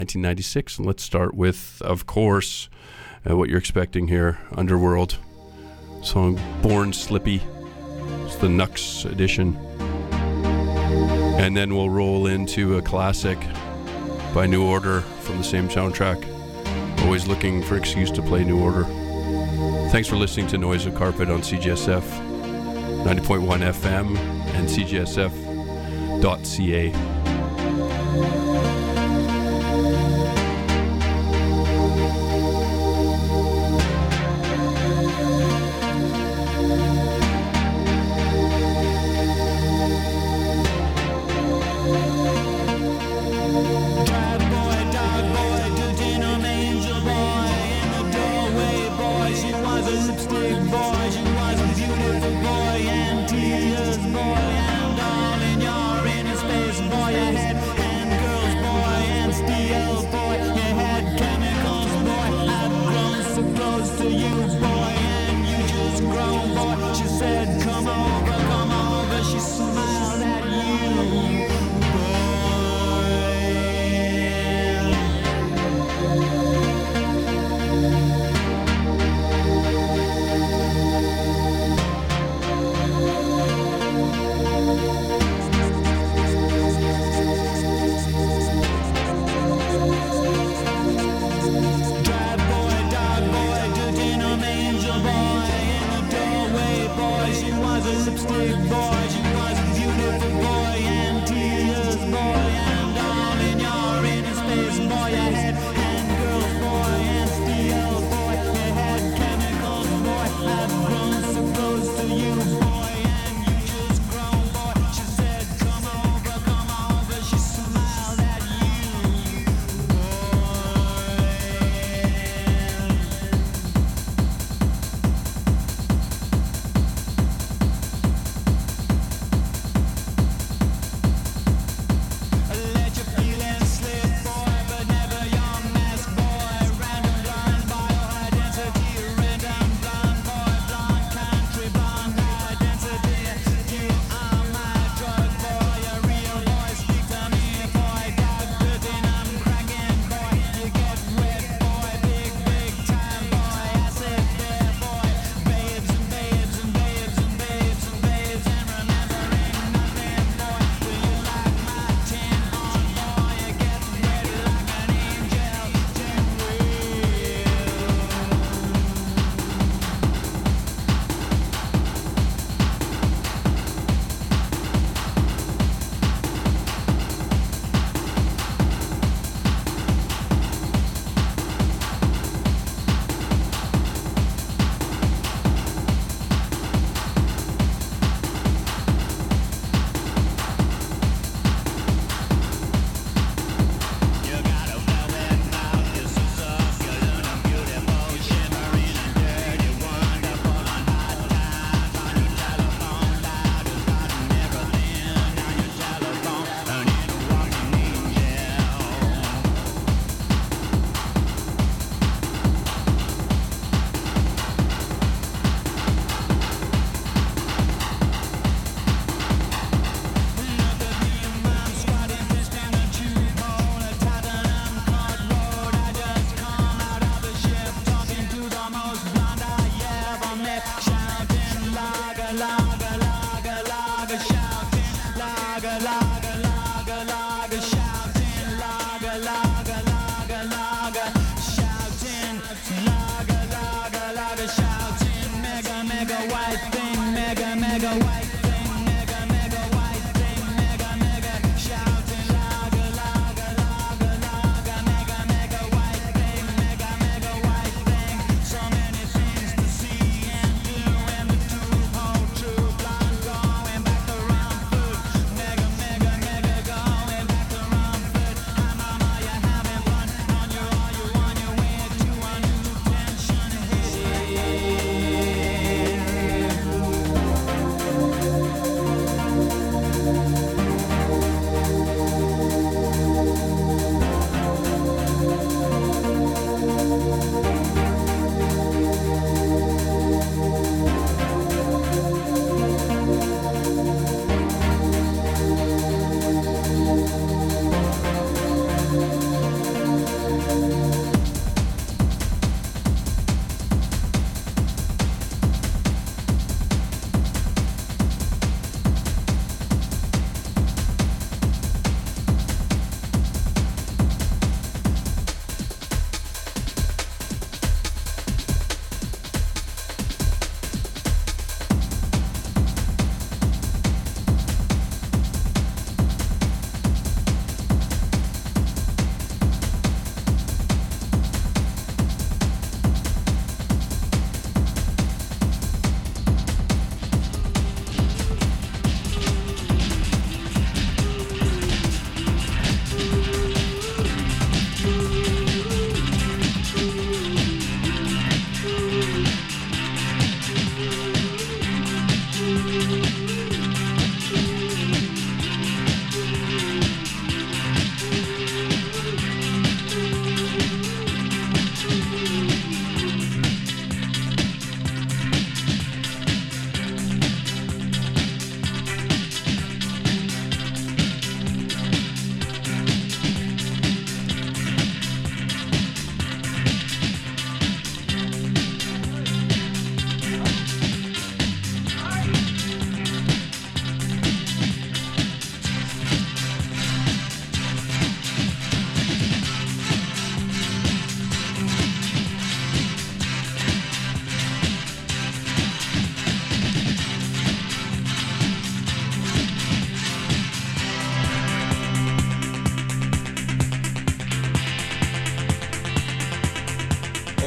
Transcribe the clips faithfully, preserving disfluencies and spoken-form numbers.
nineteen ninety-six. And let's start with, of course, uh, what you're expecting here, Underworld. Song Born Slippy. It's the Nux edition. And then we'll roll into a classic by New Order from the same soundtrack. Always looking for excuse to play New Order. Thanks for listening to Noise of Carpet on C G S F ninety point one F M and C G S F dot C A. Boy, and all in your inner space, boy, your head and girls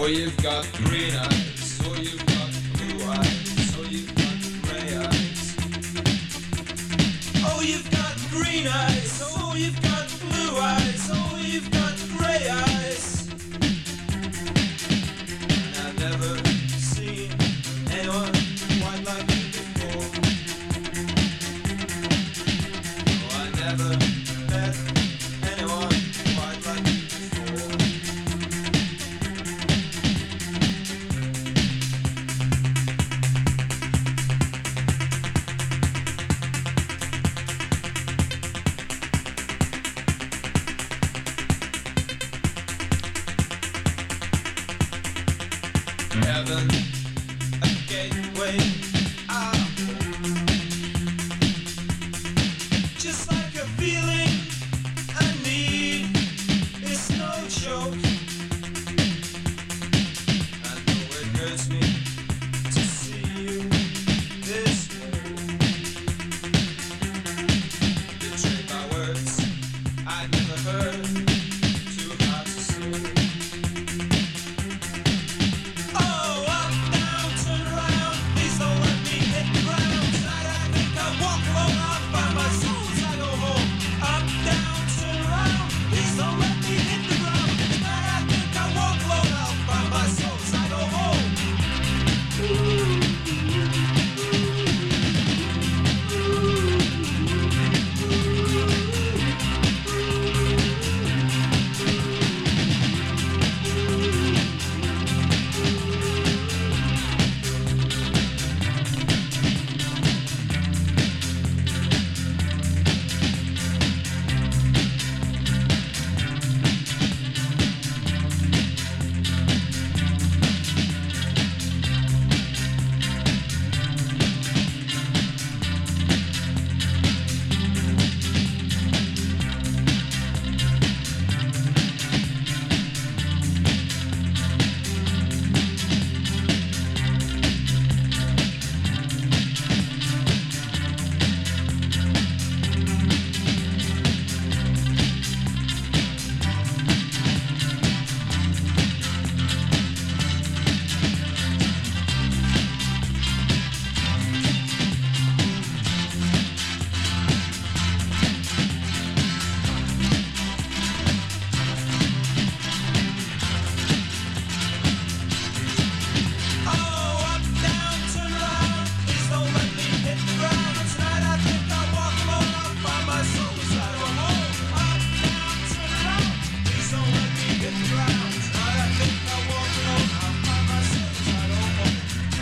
Oh, you've got green eyes. Oh, you've got blue eyes. Oh, you've got gray eyes. Oh, you've got green eyes. Oh, you've got blue eyes. Oh, you've got gray eyes. And I've never seen anyone quite like you before. Oh, I never met anyone quite like you before. Heaven, a gateway out. Just like a feeling I need, it's no joke. I know it hurts me to see you this way. Betrayed by words I'd never heard, too hard to say. Oh, up, down, turn around, please don't let me hit the ground. Tonight I think I'll walk alone, I'll find my soul as I go home. Up, down, turn around, please don't let me hit the ground. Tonight I think I'll walk alone, I'll find my soul as I go home. Oh, up, down, turn around, please don't let me hit the ground. Tonight I think I'll walk alone, I'll find my soul as I go home. Up, down, turn around, please don't let me hit the ground. Tonight I think I'll walk alone, I'll find my soul as I go home.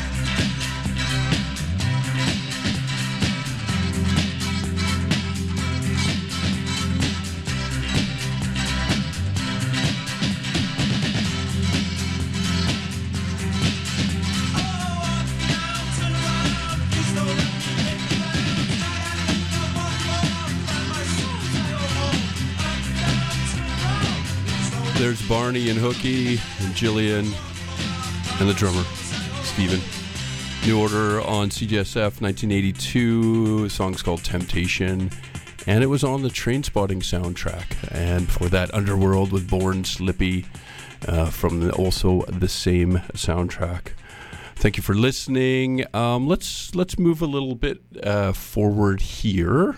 Oh, up, down, turn around, please don't let me hit the ground. Tonight I think I'll walk alone, I'll find my soul as I go home. Up, down, turn around, please don't let me There's Barney and Hooky and Jillian and the drummer, Steven. New Order on C J S F nineteen eighty-two. The song's called Temptation. And it was on the Trainspotting soundtrack. And before that, Underworld with Born Slippy uh, from the, also the same soundtrack. Thank you for listening. Um, let's let's move a little bit uh, forward here.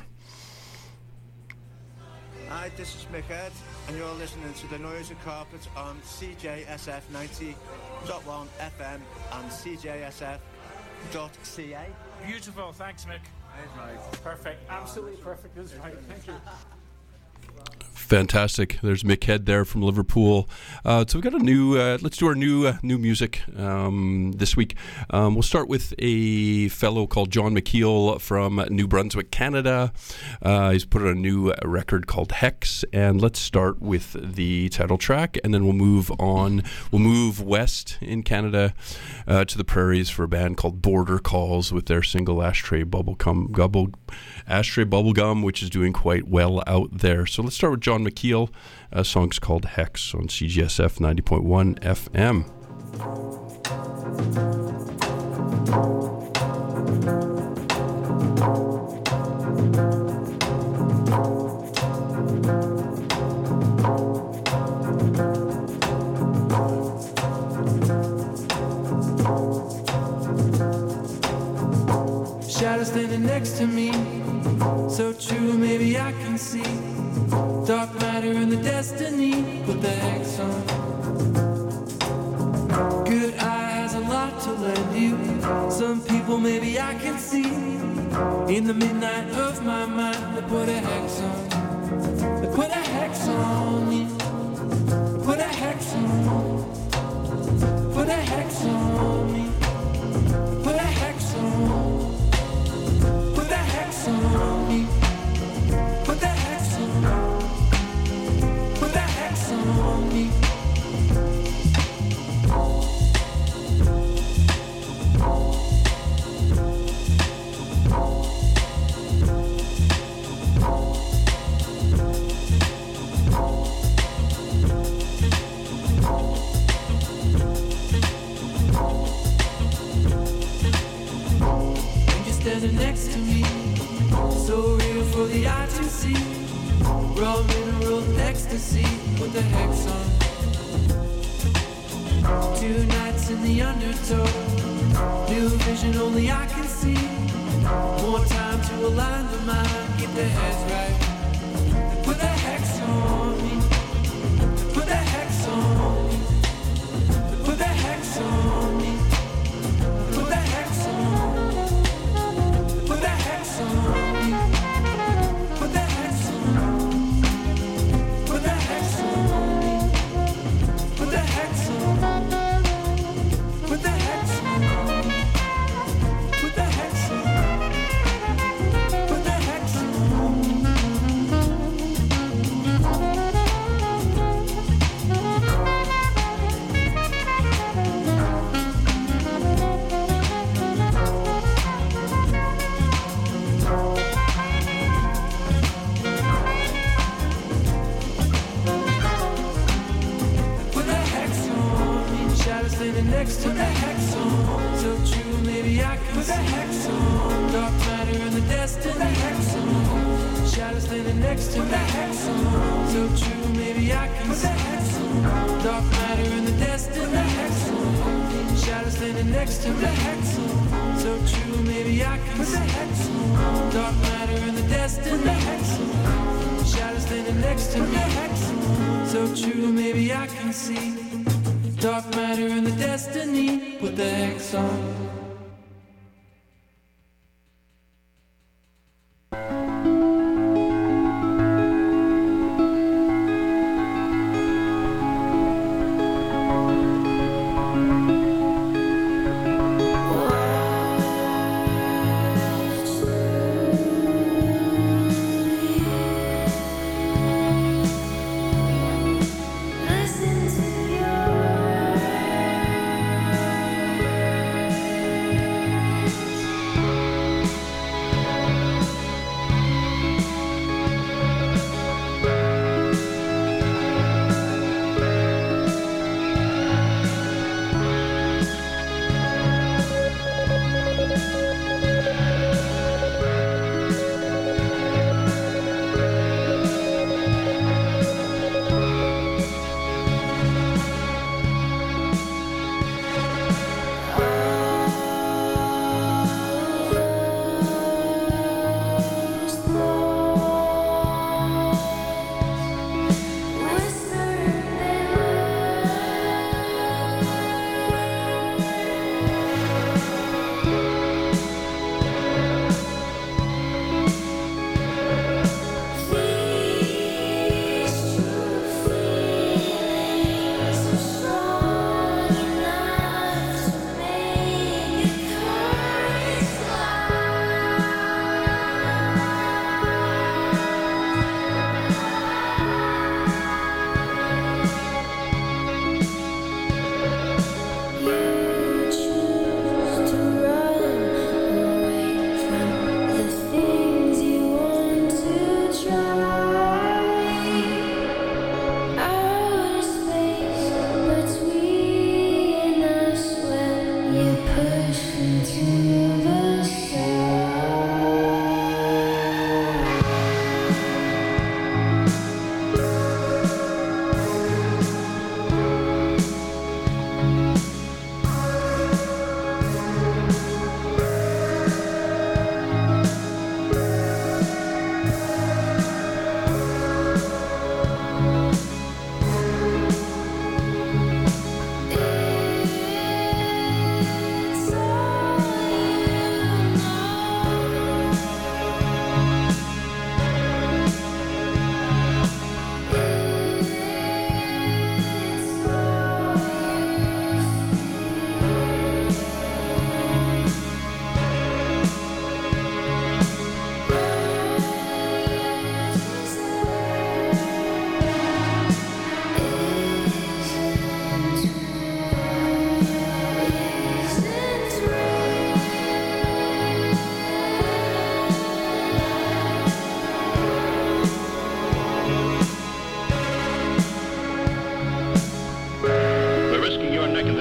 Hi, this is Mick Ed, and you're listening to The Noise of Carpet on C J S F ninety point one F M and C J S F dot C A. Beautiful, thanks, Mick. Perfect, absolutely perfect. That's right. Thank you. Fantastic. There's Mick Head there from Liverpool. Uh, so we've got a new, uh, let's do our new uh, new music um, this week. Um, we'll start with a fellow called John McKeel from New Brunswick, Canada. Uh, he's put out a new record called Hex. And let's start with the title track, and then we'll move on. We'll move west in Canada uh, to the prairies for a band called Border Calls with their single Ashtray Bubblegum, Gubble, Ashtray Bubblegum, which is doing quite well out there. So let's start with John McKeel. A song's called Hex on C G S F ninety point one F M. standing next to me. So true, maybe I can see dark matter and the destiny. Put the hex on. Good eye has a lot to lend you. Some people maybe I can see in the midnight of my mind. They put a hex on. They put a hex on me. Put a hex on. Put a hex on me. Put a hex on. Put a hex on me. Put the hex on. Put the hex on me. Standing next to me, so real for the eye to see. Raw mineral ecstasy, put the hex on. Two nights in the undertow, new vision only I can see. More time to align the mind, get the heads right. Put the hex on me, put the hex on me, put the hex on me, put the hex on me. Put the hex on me. Put the hex on me. Put the hex on me. Put the hex on me. Put the hex on me. Put the hex on me. Put the hex on me. Standing next to the hex on. So true, maybe I can put the hex on. Dark matter and the destiny. The hex on. Shadow standing next to the hex on. So true, maybe I can put the hex on. Dark matter and the destiny. The hex on. Shadow standing next to the hex on. So true, maybe I can put the hex on. Dark matter and the destiny. The hex on. Shadow standing next to the hex on. So true, maybe I can see dark matter and the destiny. Put the hex on. Listen to your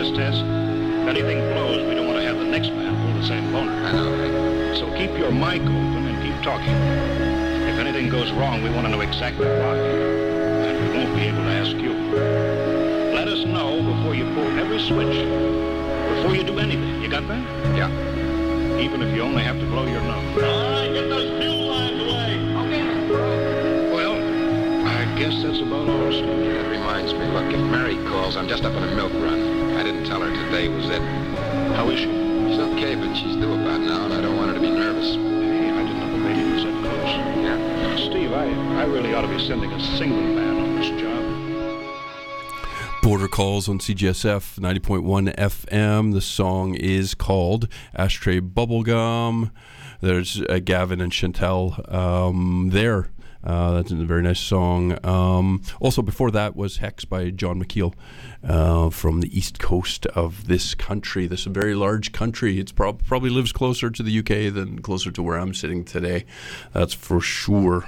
this test. If anything blows, we don't want to have the next man pull the same boner. I know, Hank. So keep your mic open and keep talking. If anything goes wrong, we want to know exactly why. And we won't be able to ask you. Let us know before you pull every switch. Before you do anything. You got that? Yeah. Even if you only have to blow your nose. All right, get those fuel lines away. Okay, Mister Well, I guess that's about all, Steve. That reminds me, look, if Mary calls, I'm just up on a milk run. I didn't tell her today was it. How is she? She's okay, but she's due about now, and I don't want her to be nervous. Hey, I didn't know the lady was that close. Yeah. Steve, I, I really ought to be sending a single man on this job. Border Calls on C G S F ninety point one F M. The song is called Ashtray Bubblegum. There's uh, Gavin and Chantel um, there. Uh, that's a very nice song. Um, also, before that was Hex by John McKeel uh, from the east coast of this country. This is a very large country. It's prob- probably lives closer to the U K than closer to where I'm sitting today. That's for sure.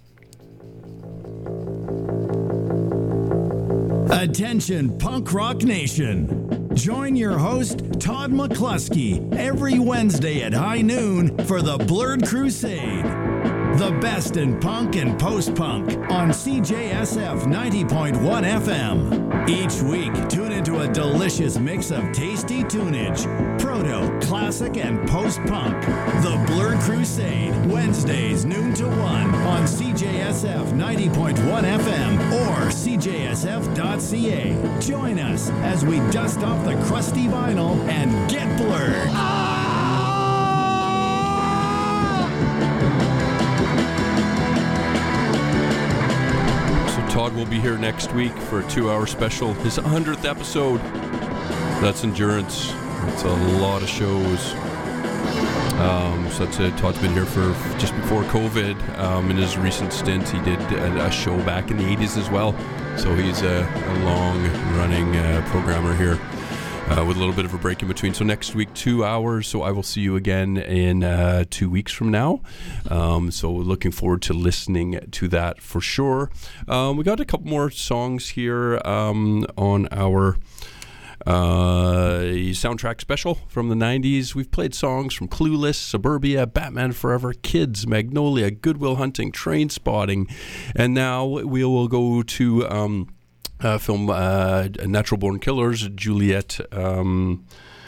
Attention, Punk Rock Nation. Join your host, Todd McCluskey, every Wednesday at high noon for the Blurred Crusade. The best in punk and post-punk on C J S F ninety point one F M. Each week, tune into a delicious mix of tasty tunage, proto, classic, and post-punk. The Blurred Crusade, Wednesdays noon to one on C J S F ninety point one F M or C J S F dot C A. Join us as we dust off the crusty vinyl and get blurred. Todd will be here next week for a two-hour special, his one hundredth episode. That's Endurance. It's a lot of shows. Um, so that's it. Todd's been here for just before COVID. Um, in his recent stint, he did a, a show back in the eighties as well. So he's a, a long-running uh, programmer here. Uh, with a little bit of a break in between. So next week, two hours. So I will see you again in uh, two weeks from now. Um, so looking forward to listening to that for sure. Um, we got a couple more songs here um, on our uh, soundtrack special from the nineties. We've played songs from Clueless, Suburbia, Batman Forever, Kids, Magnolia, Good Will Hunting, Trainspotting. And now we will go to... Um, Uh, film uh, Natural Born Killers, Juliet um,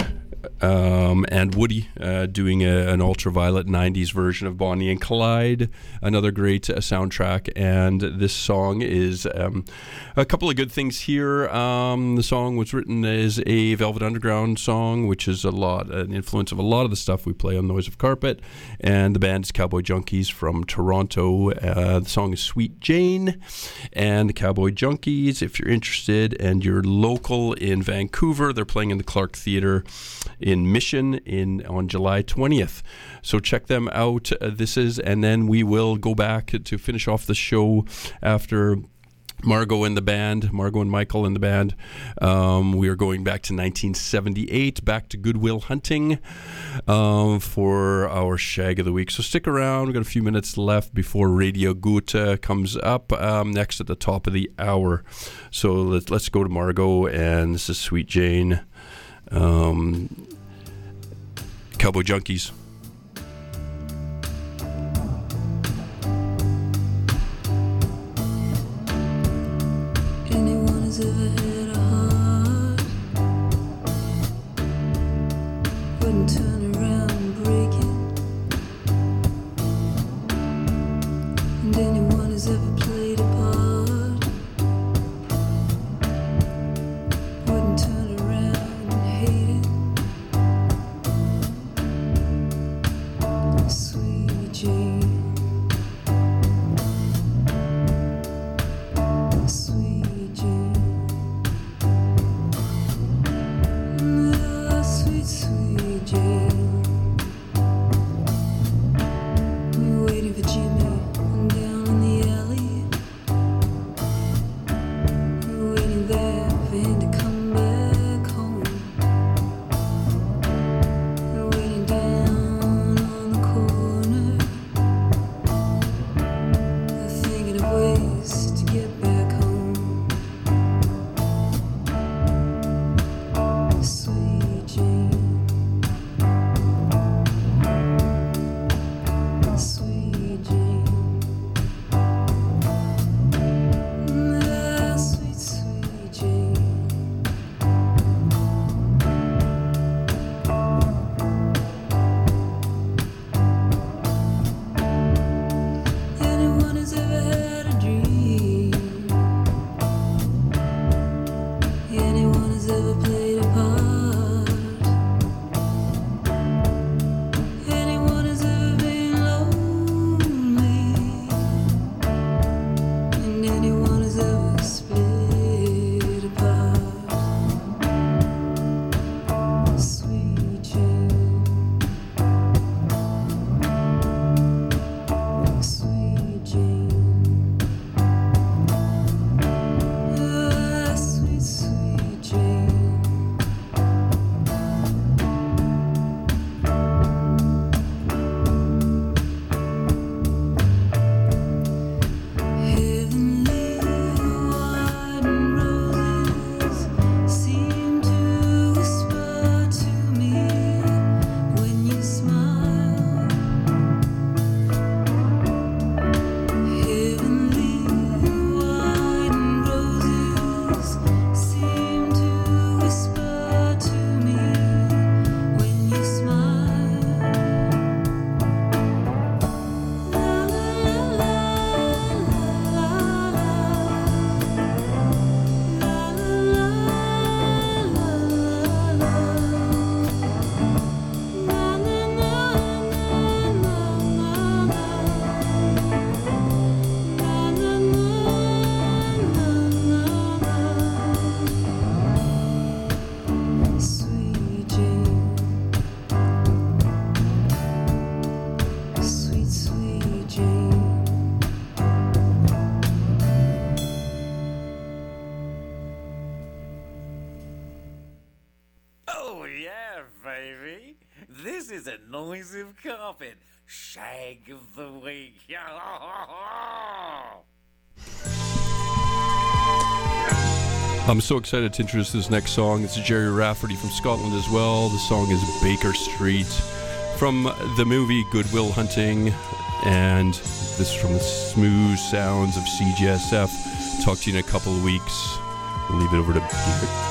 um, and Woody uh, doing a, an ultraviolet nineties version of Bonnie and Clyde, another great uh, soundtrack. And this song is um, a couple of good things here. Um, the song was written as a Velvet Underground song, which is a lot an influence of a lot of the stuff we play on Noise of Carpet. And the band is Cowboy Junkies from Toronto. Uh, the song is Sweet Jane. And the Cowboy Junkies, if you're interested and you're local in Vancouver, they're playing in the Clark Theatre in Mission in on July twentieth. So check them out. Uh, this is, and then we will go back to finish off the show after Margot and the band, Margot and Michael and the band. Um, we are going back to nineteen seventy-eight, back to Good Will Hunting um, for our Shag of the Week. So stick around. We've got a few minutes left before Radio Gute comes up um, next at the top of the hour. So let's, let's go to Margot, and this is Sweet Jane. Um, Cowboy Junkies. Anyone has ever had a heart wouldn't turn around and break it. And anyone has ever played a part wouldn't turn around and hate it. yeah, baby. This is a noise of carpet. Shag of the week. I'm so excited to introduce this next song. It's Jerry Rafferty from Scotland as well. The song is Baker Street from the movie Good Will Hunting. And this is from the smooth sounds of C J S F. Talk to you in a couple of weeks. We'll leave it over to Jerry.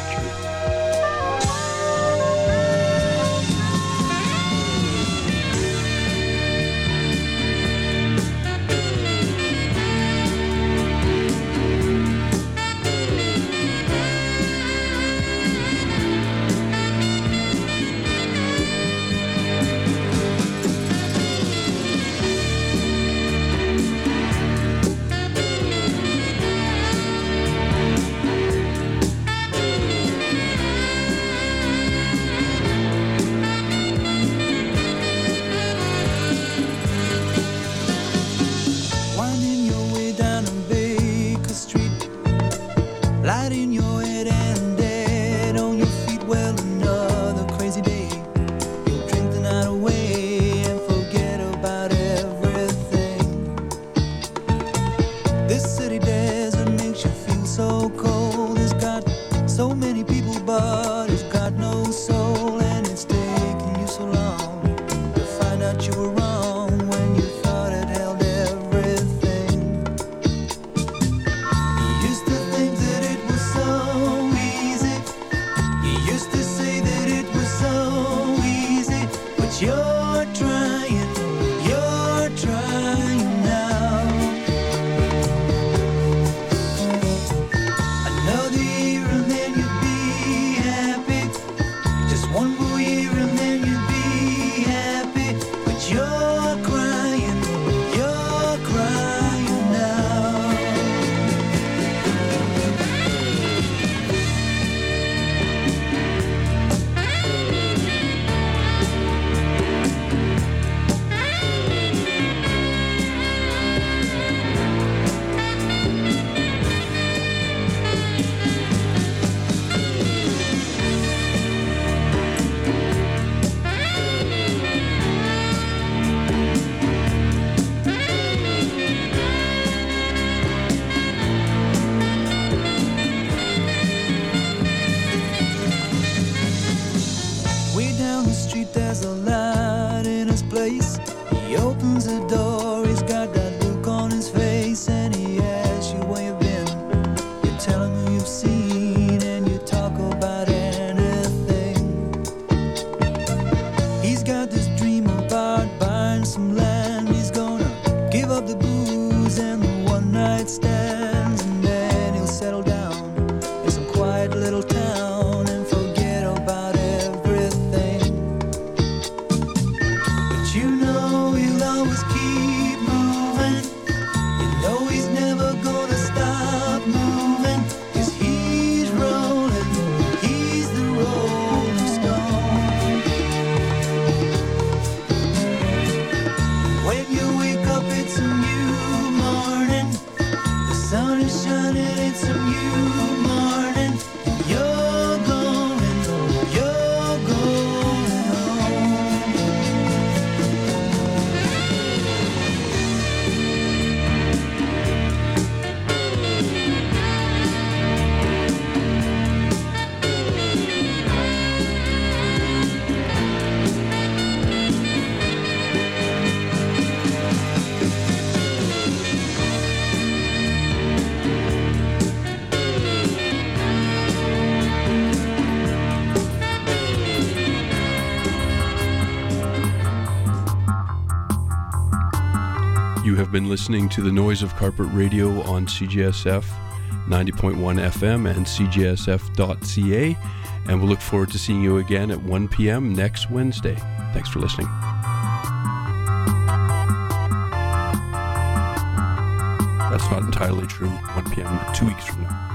You have been listening to the Noise of Carpet Radio on C J S F ninety point one F M and C J S F dot C A, and we'll look forward to seeing you again at one p.m. next Wednesday. Thanks for listening. That's not entirely true. one p.m. two weeks from now.